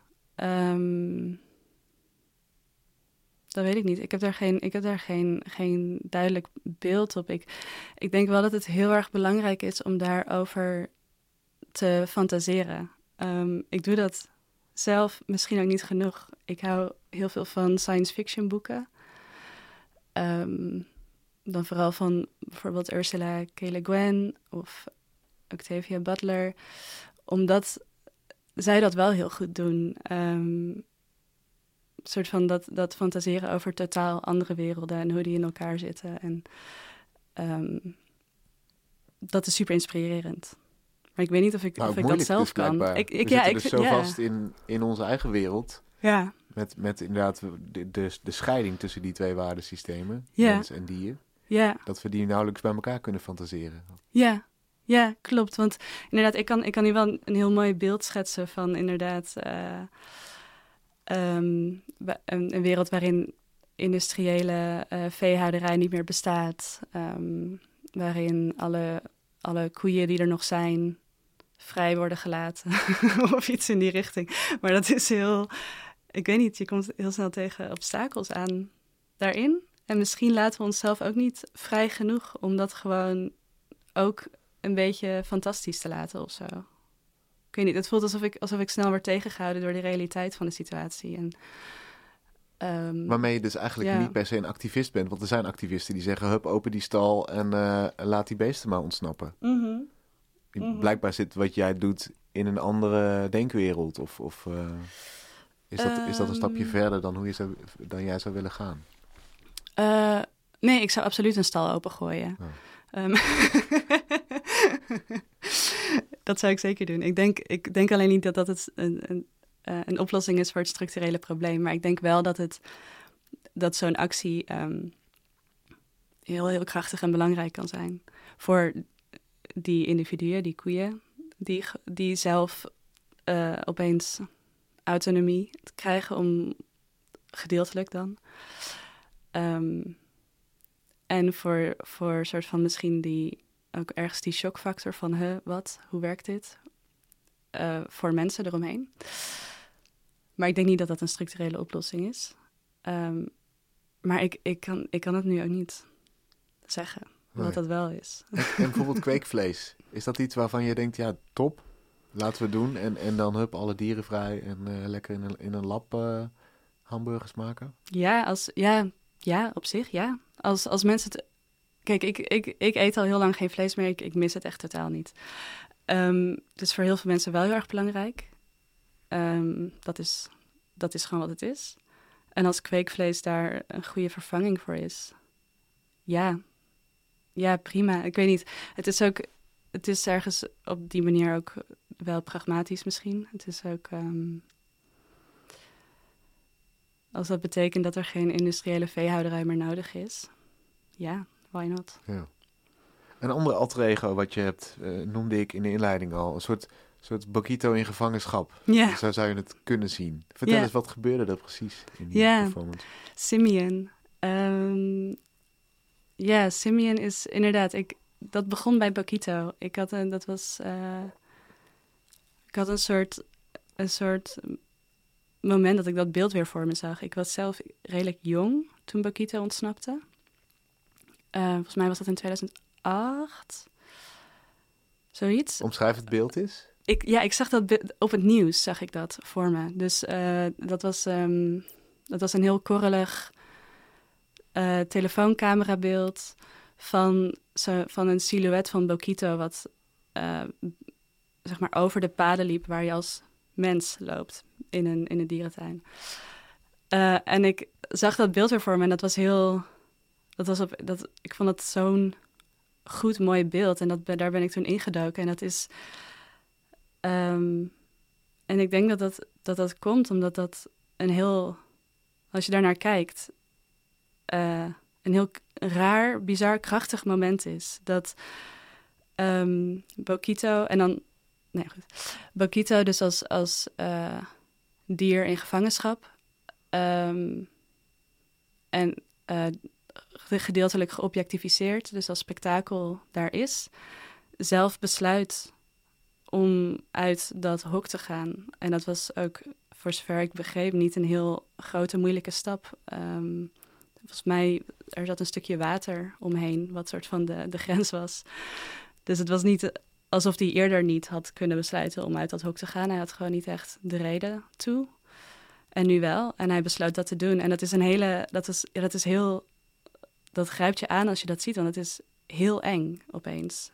Dat weet ik niet. Ik heb daar geen duidelijk beeld op. Ik denk wel dat het heel erg belangrijk is om daarover te fantaseren. Ik doe dat zelf misschien ook niet genoeg. Ik hou heel veel van science fiction boeken. Dan vooral van bijvoorbeeld Ursula K. Le Guin of Octavia Butler. Omdat zij dat wel heel goed doen. Een soort van dat fantaseren over totaal andere werelden en hoe die in elkaar zitten. En dat is super inspirerend. Maar ik weet niet of ik dat zelf dus, kan. We zitten dus zo vast in onze eigen wereld. Ja. Met inderdaad de scheiding tussen die twee waardesystemen, Ja. mens en dier. Ja. Dat we die nauwelijks bij elkaar kunnen fantaseren. Ja, klopt. Want inderdaad, ik kan nu wel een heel mooi beeld schetsen van inderdaad een wereld waarin industriële veehouderij niet meer bestaat. Waarin alle koeien die er nog zijn vrij worden gelaten. Of iets in die richting. Maar dat is heel... Ik weet niet, je komt heel snel tegen obstakels aan daarin. En misschien laten we onszelf ook niet vrij genoeg om dat gewoon ook een beetje fantastisch te laten of zo. Ik weet niet, het voelt alsof ik snel word tegengehouden door de realiteit van de situatie. Waarmee je dus eigenlijk niet per se een activist bent. Want er zijn activisten die zeggen, hup, open die stal en laat die beesten maar ontsnappen. Mm-hmm. Blijkbaar zit wat jij doet in een andere denkwereld. Of is dat een stapje verder dan jij zou willen gaan? Nee, ik zou absoluut een stal opengooien. Oh. Dat zou ik zeker doen. Ik denk alleen niet dat het een oplossing is voor het structurele probleem. Maar ik denk wel dat zo'n actie heel, heel krachtig en belangrijk kan zijn. Voor die individuen, die koeien, die zelf opeens autonomie krijgen om gedeeltelijk dan. En voor soort van misschien ook ergens die shockfactor van hoe werkt dit? Voor mensen eromheen. Maar ik denk niet dat dat een structurele oplossing is. Maar ik kan het nu ook niet zeggen wat dat wel is. En bijvoorbeeld kweekvlees. Is dat iets waarvan je denkt, ja, top, laten we doen. En dan alle dieren vrij en lekker in een lab hamburgers maken? Ja, op zich, ja. Als mensen het... Kijk, ik eet al heel lang geen vlees meer. Ik mis het echt totaal niet. Het is voor heel veel mensen wel heel erg belangrijk. Dat is gewoon wat het is. En als kweekvlees daar een goede vervanging voor is... Ja, prima. Ik weet niet. Het is ergens op die manier ook wel pragmatisch misschien. Het is ook... als dat betekent dat er geen industriële veehouderij meer nodig is... Ja, why not? Ja. Een andere alter ego wat je hebt, noemde ik in de inleiding al. Een soort Bokito in gevangenschap. Ja. Zo zou je het kunnen zien. Vertel eens, wat gebeurde er precies in die performance? Simeon. Simeon is inderdaad... Dat begon bij Bokito. Ik had een soort moment dat ik dat beeld weer voor me zag. Ik was zelf redelijk jong toen Bokito ontsnapte. Volgens mij was dat in 2008. Zoiets. Omschrijf het beeld eens. Ik zag dat op het nieuws, zag ik dat voor me. Dus dat was een heel korrelig telefooncamerabeeld van een silhouet van Bokito wat zeg maar over de paden liep waar je als mens loopt in een dierentuin. En ik zag dat beeld weer voor me en dat was heel... ik vond het zo'n goed, mooi beeld. En daar ben ik toen ingedoken. En dat is... en ik denk dat komt omdat dat een heel... Als je daarnaar kijkt... een heel raar, bizar, krachtig moment is. Dat Bokito... En dan nee, goed. Bokito dus als dier in gevangenschap. En gedeeltelijk geobjectificeerd, dus als spektakel daar is. Zelf besluit om uit dat hok te gaan. En dat was ook, voor zover ik begreep, niet een heel grote, moeilijke stap. Volgens mij, er zat een stukje water omheen, wat soort van de grens was. Dus het was niet alsof hij eerder niet had kunnen besluiten om uit dat hok te gaan. Hij had gewoon niet echt de reden toe. En nu wel. En hij besloot dat te doen. En dat is dat grijpt je aan als je dat ziet, want het is heel eng opeens.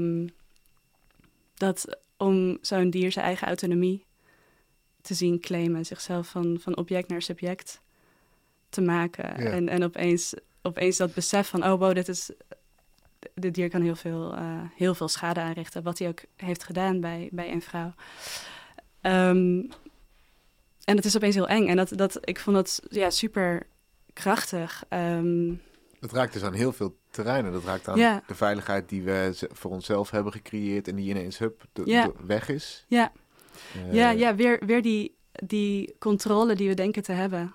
Dat om zo'n dier zijn eigen autonomie te zien claimen, zichzelf van object naar subject te maken. Ja. En opeens dat besef van, oh wow, dit dier kan heel veel schade aanrichten, wat hij ook heeft gedaan bij een vrouw. En het is opeens heel eng. En ik vond dat super krachtig. Het raakt dus aan heel veel terreinen. Dat raakt aan de veiligheid die we voor onszelf hebben gecreëerd en die ineens weg is. Ja, weer die controle die we denken te hebben.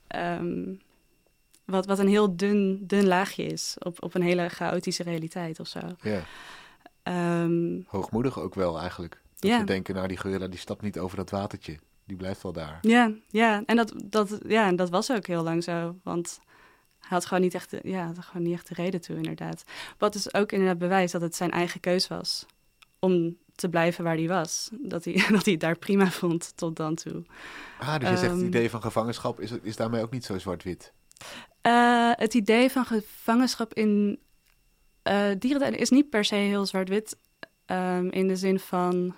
Wat een heel dun laagje is op een hele chaotische realiteit of zo. Ja. Hoogmoedig ook wel eigenlijk. Dat we denken, die gorilla die stapt niet over dat watertje. Die blijft wel daar. Ja. En dat was ook heel lang zo. Want hij had gewoon niet echt de reden toe, inderdaad. Wat dus ook inderdaad bewijst dat het zijn eigen keus was om te blijven waar hij was. Dat hij het daar prima vond tot dan toe. Dus je zegt het idee van gevangenschap is daarmee ook niet zo zwart-wit? Het idee van gevangenschap in dierentuinen is niet per se heel zwart-wit. In de zin van...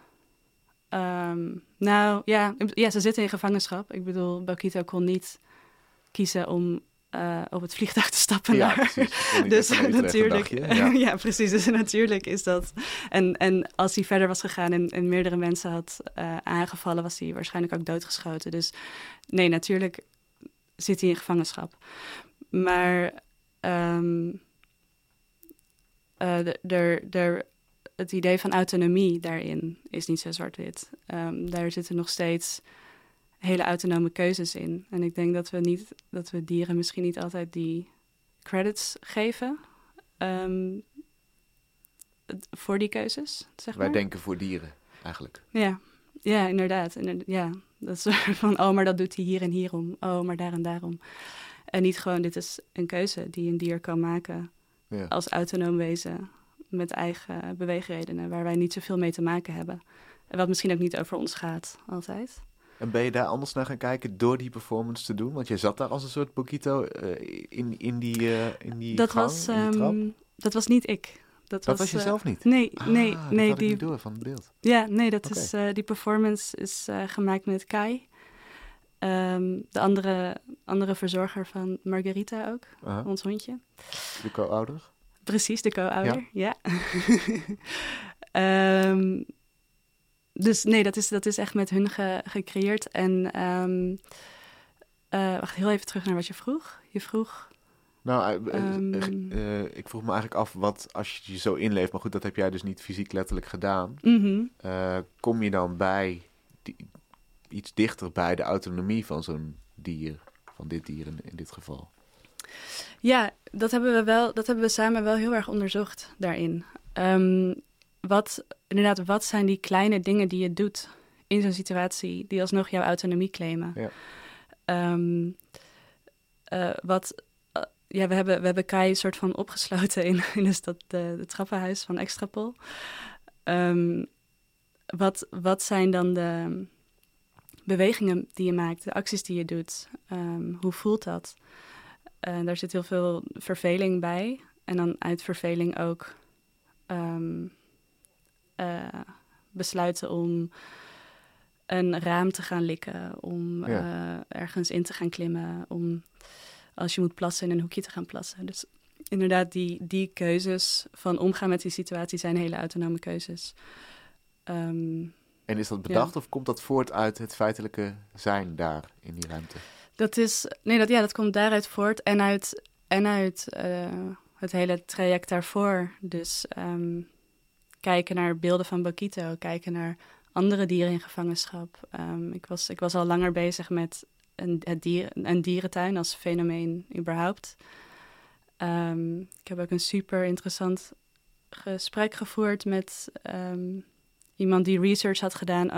ze zitten in gevangenschap. Ik bedoel, Bokito kon niet kiezen om op het vliegtuig te stappen. Ja, precies. Dus natuurlijk... Ja, precies. Dus natuurlijk is dat... En als hij verder was gegaan en meerdere mensen had aangevallen, was hij waarschijnlijk ook doodgeschoten. Dus nee, natuurlijk zit hij in gevangenschap. Maar het idee van autonomie daarin is niet zo zwart-wit. Daar zitten nog steeds hele autonome keuzes in. En ik denk dat we dieren misschien niet altijd die credits geven voor die keuzes, zeg maar. Wij denken voor dieren, eigenlijk. Ja, inderdaad. Dat is van, maar dat doet hij hier en hierom. Oh, maar daar en daarom. En niet gewoon, dit is een keuze die een dier kan maken als autonoom wezen met eigen beweegredenen, waar wij niet zoveel mee te maken hebben. En wat misschien ook niet over ons gaat, altijd. En ben je daar anders naar gaan kijken door die performance te doen? Want je zat daar als een soort Bokito in die trap? Dat was niet ik. Dat was je zelf niet? Nee. Dat had ik niet door van het beeld. Ja, nee, is die performance is gemaakt met Kai. De andere verzorger van Margarita ook, ons hondje. De co-ouder? Precies, de co-ouder, ja. Dus nee, dat is echt met hun gecreëerd. En wacht, heel even terug naar wat je vroeg. Je vroeg... ik vroeg me eigenlijk af wat, als je je zo inleeft, maar goed, dat heb jij dus niet fysiek letterlijk gedaan. Mm-hmm. Kom je dan bij iets dichter bij de autonomie van zo'n dier, van dit dier in dit geval? Ja, dat hebben we samen wel heel erg onderzocht daarin. Wat zijn die kleine dingen die je doet in zo'n situatie die alsnog jouw autonomie claimen? Ja. We hebben Kai een soort van opgesloten in de trappenhuis van Extrapol. Wat zijn dan de bewegingen die je maakt, de acties die je doet? Hoe voelt dat? Daar zit heel veel verveling bij. En dan uit verveling ook besluiten om een raam te gaan likken, om ergens in te gaan klimmen, om als je moet plassen in een hoekje te gaan plassen. Dus inderdaad, die keuzes van omgaan met die situatie zijn hele autonome keuzes. En is dat bedacht of komt dat voort uit het feitelijke zijn daar in die ruimte? Dat komt daaruit voort en uit het hele traject daarvoor. Dus kijken naar beelden van Bokito, kijken naar andere dieren in gevangenschap. Ik was al langer bezig met een dierentuin als fenomeen überhaupt. Ik heb ook een super interessant gesprek gevoerd met iemand die research had gedaan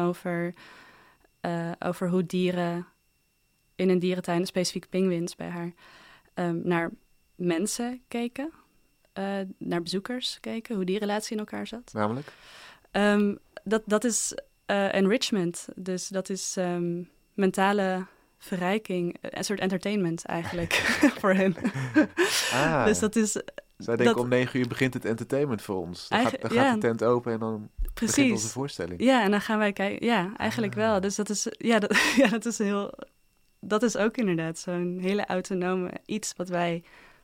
over hoe dieren in een dierentuin, specifiek pinguïns bij haar, naar mensen keken, naar bezoekers keken, hoe die relatie in elkaar zat. Namelijk? Dat is enrichment, dus dat is mentale verrijking, een soort entertainment eigenlijk voor hen. Dus dat is... Zij denken om 9 uur begint het entertainment voor ons. Dan gaat de tent open en dan begint onze voorstelling. Ja, en dan gaan wij kijken. Ja, eigenlijk wel. Dus dat is, dat is heel... Dat is ook inderdaad zo'n hele autonome iets wat wij...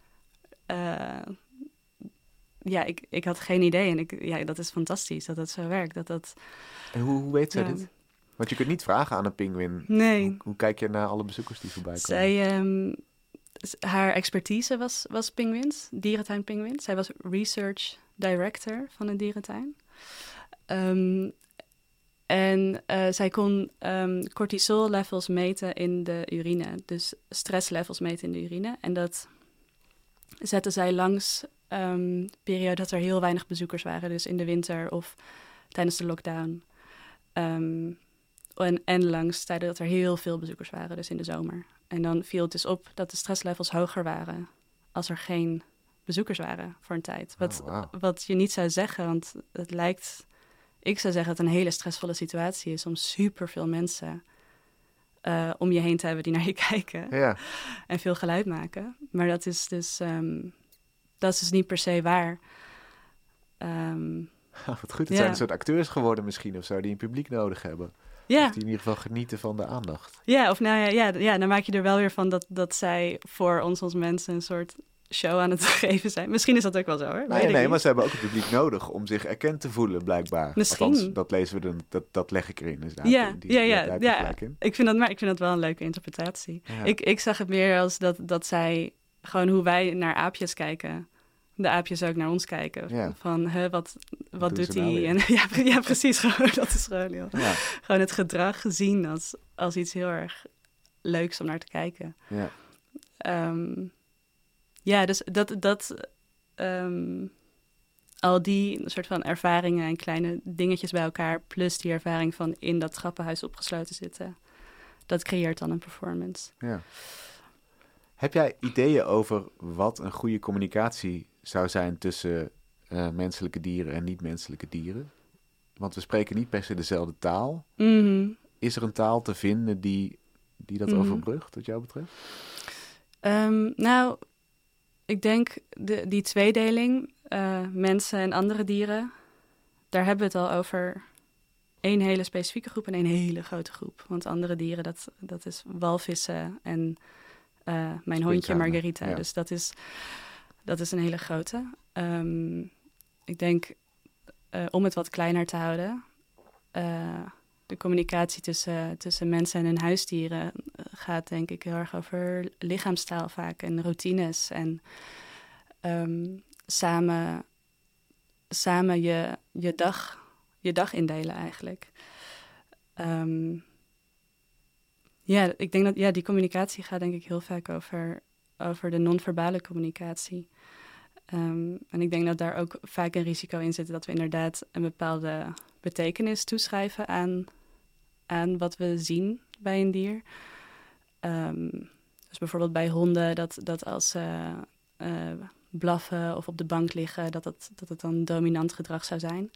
ik had geen idee. En dat is fantastisch dat dat zo werkt. En hoe weet zij dit? Want je kunt niet vragen aan een pinguïn. Nee. Hoe kijk je naar alle bezoekers die voorbij komen? Haar expertise was pinguïns, dierentuin-pinguïns. Zij was research director van een dierentuin. En zij kon cortisol levels meten in de urine. Dus stresslevels meten in de urine. En dat zette zij langs periode dat er heel weinig bezoekers waren. Dus in de winter of tijdens de lockdown. En langs tijden dat er heel veel bezoekers waren, dus in de zomer. En dan viel het dus op dat de stresslevels hoger waren als er geen bezoekers waren voor een tijd. Wat je niet zou zeggen, want het lijkt... Ik zou zeggen dat het een hele stressvolle situatie is om superveel mensen om je heen te hebben die naar je kijken. Ja. En veel geluid maken. Maar dat is dus niet per se waar. Wat goed, het zijn een soort acteurs geworden misschien of zo, die een publiek nodig hebben. Ja. Of die in ieder geval genieten van de aandacht. Ja, of dan maak je er wel weer van dat zij voor ons als mensen een soort show aan het geven zijn. Misschien is dat ook wel zo, hoor. Nee, maar ze hebben ook het publiek nodig om zich erkend te voelen, blijkbaar. Misschien. Althans, dat lezen we dat leg ik erin. Dus Ja. Ik vind dat wel een leuke interpretatie. Ja. Ik zag het meer als dat zij, gewoon hoe wij naar aapjes kijken, de aapjes ook naar ons kijken. Ja. Van, wat doet hij? En ja, precies. Gewoon, dat is gewoon heel... Ja. Gewoon het gedrag gezien als iets heel erg leuks om naar te kijken. Ja. Dus al die soort van ervaringen en kleine dingetjes bij elkaar, plus die ervaring van in dat trappenhuis opgesloten zitten, dat creëert dan een performance. Ja. Heb jij ideeën over wat een goede communicatie zou zijn tussen menselijke dieren en niet-menselijke dieren? Want we spreken niet per se dezelfde taal. Mm-hmm. Is er een taal te vinden die dat overbrugt, wat jou betreft? Nou, ik denk die tweedeling, mensen en andere dieren, daar hebben we het al over één hele specifieke groep en één hele grote groep. Want andere dieren, dat is walvissen en mijn hondje Margarita. Ja. Dus dat is een hele grote. Ik denk, om het wat kleiner te houden, de communicatie tussen mensen en hun huisdieren gaat denk ik heel erg over lichaamstaal vaak en routines. En samen je dag indelen eigenlijk. Ik denk dat die communicatie gaat denk ik heel vaak over de non-verbale communicatie. En ik denk dat daar ook vaak een risico in zit dat we inderdaad een bepaalde betekenis toeschrijven aan wat we zien bij een dier. Dus bijvoorbeeld bij honden, dat als ze blaffen of op de bank liggen, dat het dan dominant gedrag zou zijn.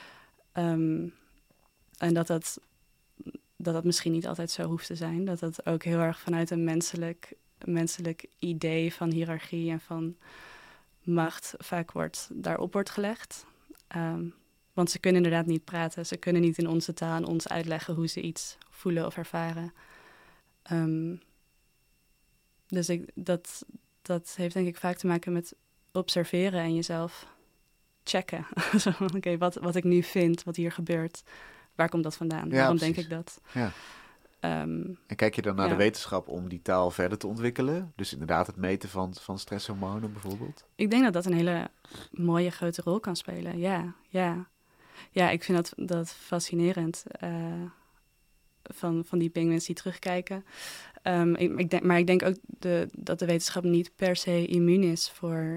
En dat misschien niet altijd zo hoeft te zijn. Dat het ook heel erg vanuit een menselijk idee van hiërarchie en van macht vaak daarop wordt gelegd. Want ze kunnen inderdaad niet praten. Ze kunnen niet in onze taal aan ons uitleggen hoe ze iets voelen of ervaren. Dus dat heeft denk ik vaak te maken met observeren en jezelf checken. Oké, wat ik nu vind, wat hier gebeurt, waar komt dat vandaan? Waarom precies. denk ik dat? Ja. En kijk je dan naar de wetenschap om die taal verder te ontwikkelen? Dus inderdaad het meten van stresshormonen bijvoorbeeld? Ik denk dat dat een hele mooie grote rol kan spelen, ja. Ja, ik vind dat fascinerend. Van die pinguïns die terugkijken. Maar ik denk ook dat de wetenschap niet per se immuun is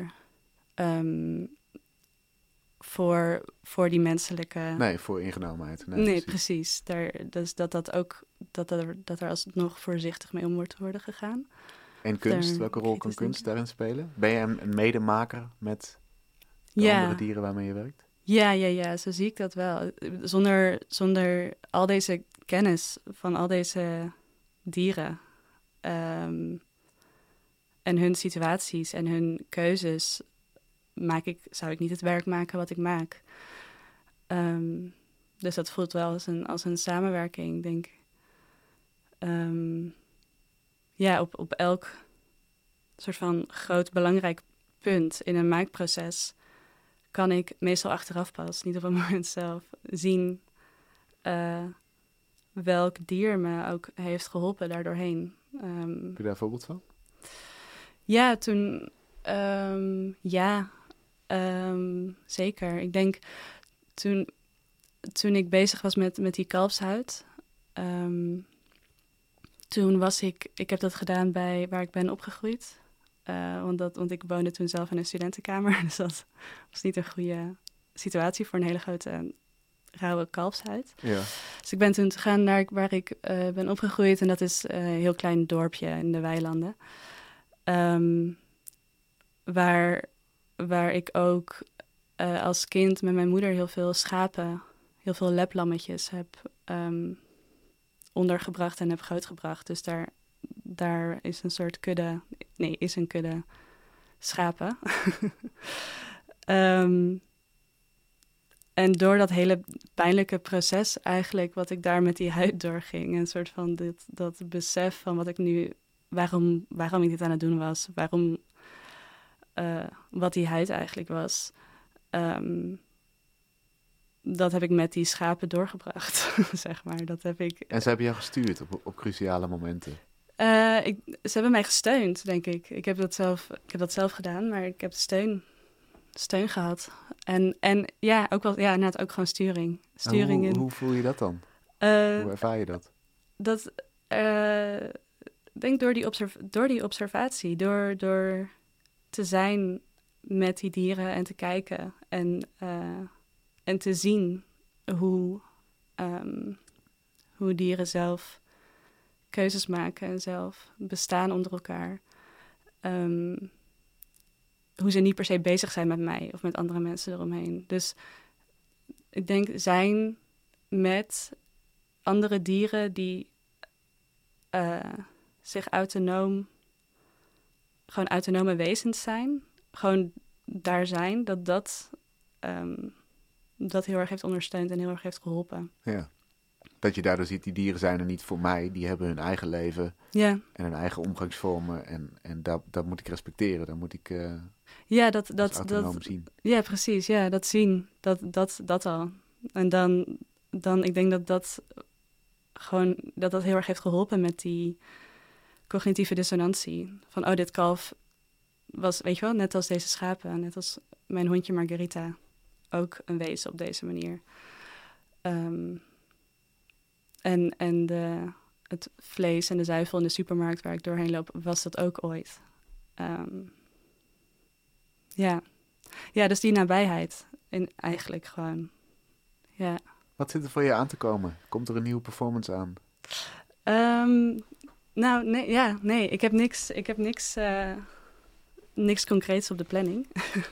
voor die menselijke... Nee, voor ingenomenheid. Nee, precies. Dus dat er alsnog voorzichtig mee om wordt worden gegaan. En kunst, welke rol kan kunst daarin spelen? Ben je een medemaker met de andere dieren waarmee je werkt? Ja, zo zie ik dat wel. Zonder al deze kennis van al deze dieren en hun situaties en hun keuzes zou ik niet het werk maken wat ik maak. Dus dat voelt wel als een samenwerking, denk ik. Op elk soort van groot belangrijk punt in een maakproces kan ik meestal achteraf pas, niet op het moment zelf, zien welk dier me ook heeft geholpen daardoorheen. Heb je daar een voorbeeld van? Ja, zeker. Ik denk toen ik bezig was met die kalfshuid, toen was ik heb dat gedaan bij waar ik ben opgegroeid. Want ik woonde toen zelf in een studentenkamer. Dus dat was niet een goede situatie voor een hele grote rauwe kalfshuid. Ja. Dus ik ben toen gegaan naar waar ik ben opgegroeid. En dat is een heel klein dorpje in de weilanden. Waar ik ook als kind met mijn moeder heel veel schapen, heel veel leplammetjes heb ondergebracht en heb grootgebracht. Dus daar is een soort kudde... Nee, is een kudde schapen. En door dat hele pijnlijke proces eigenlijk... wat ik daar met die huid doorging... een soort van dat besef van wat ik nu... waarom ik dit aan het doen was. Wat die huid eigenlijk was. Dat heb ik met die schapen doorgebracht, zeg maar. Dat heb ik... En ze hebben jou gestuurd op cruciale momenten? Ze hebben mij gesteund, denk ik. Ik heb dat zelf gedaan, maar ik heb steun gehad. En ja, ook wel, ja, inderdaad ook gewoon sturing. Hoe voel je dat dan? Hoe ervaar je dat? Denk door die observatie, door te zijn met die dieren en te kijken en te zien hoe dieren zelf keuzes maken en zelf bestaan onder elkaar. Hoe ze niet per se bezig zijn met mij of met andere mensen eromheen. Dus ik denk zijn met andere dieren die zich autonome wezens zijn. Gewoon daar zijn, dat heel erg heeft ondersteund en heel erg heeft geholpen. Ja. Dat je daardoor ziet, die dieren zijn er niet voor mij. Die hebben hun eigen leven en hun eigen omgangsvormen. En dat moet ik respecteren. Dat moet ik autonoom zien. Ja, precies. Ja, dat zien. Dat al. En dan ik denk dat heel erg heeft geholpen met die cognitieve dissonantie. Van, dit kalf was, weet je wel, net als deze schapen. Net als mijn hondje Margarita. Ook een wezen op deze manier. En het vlees en de zuivel in de supermarkt waar ik doorheen loop, was dat ook ooit. Dus die nabijheid. Eigenlijk gewoon. Ja. Wat zit er voor je aan te komen? Komt er een nieuwe performance aan? Nee. Ik heb niks concreets op de planning.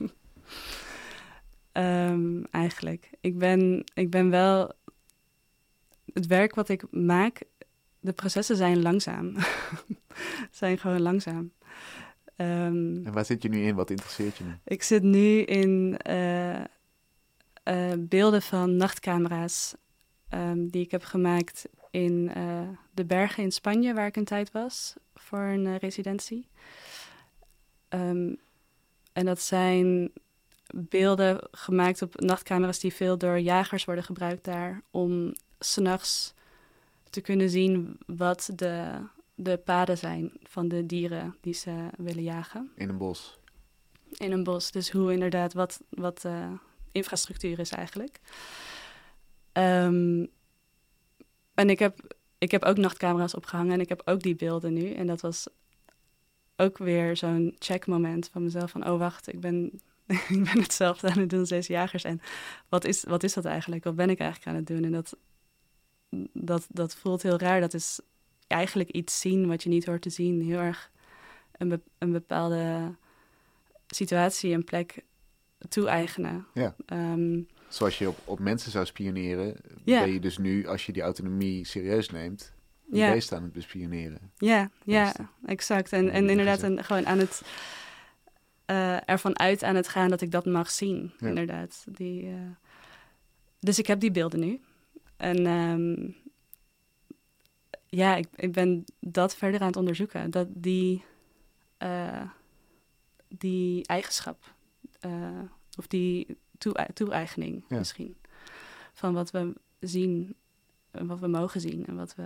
Eigenlijk. Ik ben wel... Het werk wat ik maak, de processen zijn langzaam. Zijn gewoon langzaam. En waar zit je nu in? Wat interesseert je nu? Ik zit nu in beelden van nachtcamera's die ik heb gemaakt in de bergen in Spanje, waar ik een tijd was voor een residentie. En dat zijn beelden gemaakt op nachtcamera's die veel door jagers worden gebruikt daar, om 's nachts te kunnen zien wat de paden zijn van de dieren die ze willen jagen. In een bos? In een bos, dus hoe inderdaad, wat infrastructuur is eigenlijk. En ik heb ook nachtcamera's opgehangen en ik heb ook die beelden nu. En dat was ook weer zo'n checkmoment van mezelf van... oh, wacht, ik ben hetzelfde aan het doen als deze jagers. En wat is dat eigenlijk? Wat ben ik eigenlijk aan het doen? En dat voelt heel raar. Dat is eigenlijk iets zien wat je niet hoort te zien. Heel erg een bepaalde situatie, een plek toe-eigenen. Ja. Zoals je op mensen zou spioneren, ben je dus nu, als je die autonomie serieus neemt, beest aan het bespioneren. Ja, exact. En inderdaad gewoon aan het ervan uit aan het gaan dat ik dat mag zien. Ja. Inderdaad. Dus ik heb die beelden nu. En ik ben dat verder aan het onderzoeken. Dat die eigenschap of die toe-eigening misschien. Van wat we zien en wat we mogen zien en dat.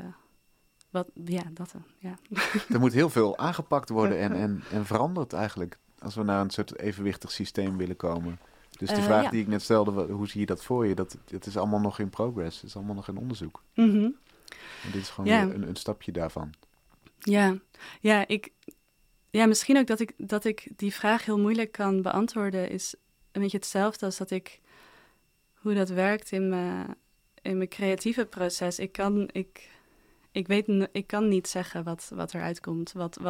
Er moet heel veel aangepakt worden en veranderd eigenlijk. Als we naar een soort evenwichtig systeem willen komen. Dus de vraag die ik net stelde, hoe zie je dat voor je? Dat is allemaal nog in progress. Het is allemaal nog in onderzoek. Mm-hmm. En dit is gewoon een stapje daarvan. Misschien ook dat ik die vraag heel moeilijk kan beantwoorden... is een beetje hetzelfde als hoe dat werkt in mijn creatieve proces. Ik kan niet zeggen wat eruit komt.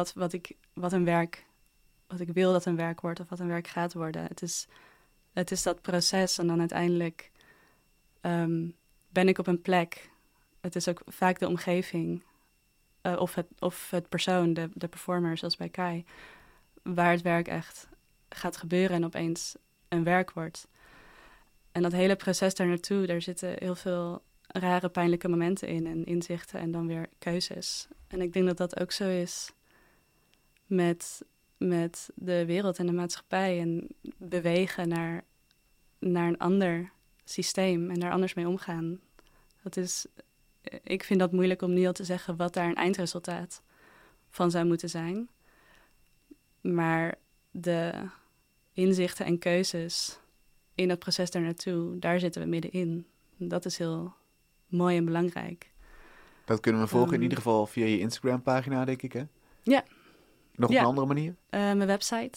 Wat ik wil dat een werk wordt of wat een werk gaat worden. Het is dat proces en dan uiteindelijk ben ik op een plek. Het is ook vaak de omgeving of het persoon, de performer zoals bij Kai, waar het werk echt gaat gebeuren en opeens een werk wordt. En dat hele proces daar naartoe, daar zitten heel veel rare, pijnlijke momenten in en inzichten en dan weer keuzes. En ik denk dat dat ook zo is met de wereld en de maatschappij en bewegen naar een ander systeem en daar anders mee omgaan. Ik vind dat moeilijk om nu al te zeggen wat daar een eindresultaat van zou moeten zijn. Maar de inzichten en keuzes in het proces daar naartoe, daar zitten we middenin. Dat is heel mooi en belangrijk. Dat kunnen we volgen in ieder geval via je Instagram-pagina, denk ik, hè? Ja. Nog op een andere manier? Mijn website.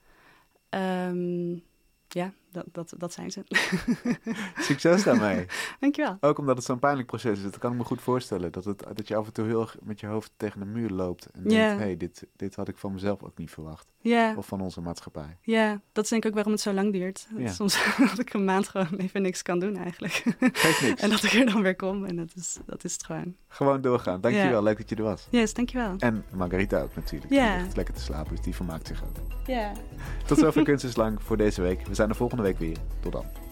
Dat zijn ze. Succes daarmee. Dankjewel. Ook omdat het zo'n pijnlijk proces is. Dat kan ik me goed voorstellen. Dat je af en toe heel erg met je hoofd tegen de muur loopt. En denkt, dit had ik van mezelf ook niet verwacht. Of van onze maatschappij. Ja, dat is denk ik ook waarom het zo lang duurt. Soms dat ik een maand gewoon even niks kan doen eigenlijk. Geeft niks. En dat ik er dan weer kom. En dat is het gewoon. Gewoon doorgaan. Dankjewel. Leuk dat je er was. Yes, dankjewel. En Margarita ook natuurlijk. Die ligt lekker te slapen, dus die vermaakt zich ook. Ja. Tot zover Kunst is Lang voor deze week. We zijn er volgende week weer. Tot dan.